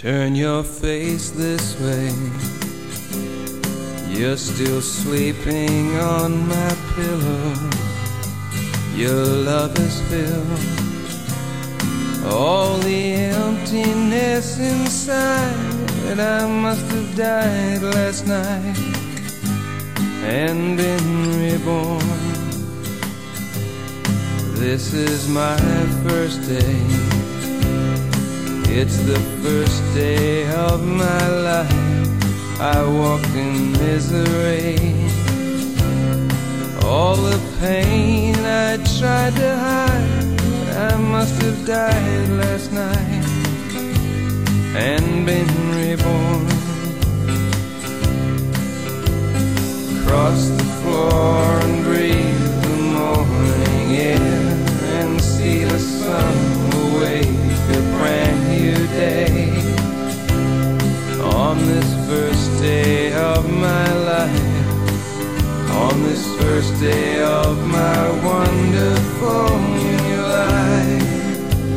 Turn your face this way. You're still sleeping on my pillow. Your love has filled all the emptiness inside. I must have died last night and been reborn. This is my first day. It's the first day of my life. I walked in misery. All the pain I tried to hide, I must have died last night and been reborn. Cross the floor and breathe the morning air and see the sun awake a brand new day. On this first day of my life, on this first day of my wonderful new life,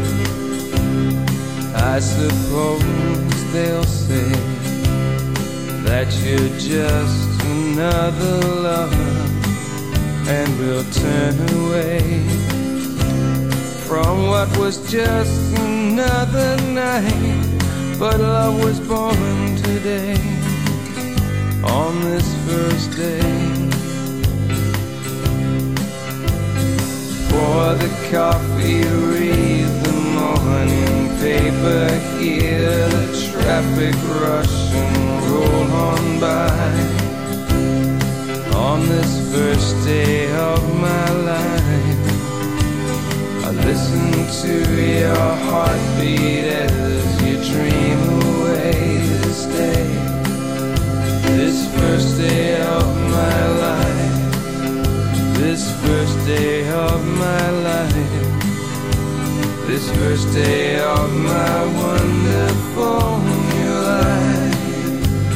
I suppose they'll say that you're just another lover, and we'll turn away from what was just another night. But love was born today, on this first day. Pour the coffee, read the morning paper, hear the traffic rush and roll on by. On this first day of my life, I listen to your heartbeat as you dream away this day. This first day of my life, this first day of my life, this first day of my wonderful new life.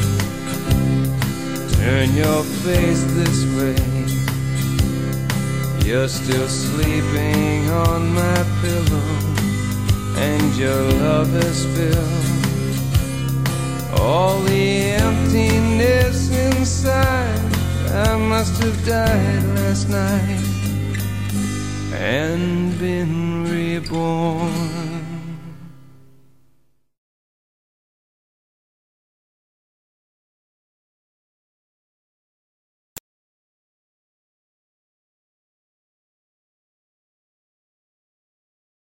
Turn your face this way. You're still sleeping on my pillow, and your love has filled all the emptiness inside. I must have died last night and been reborn.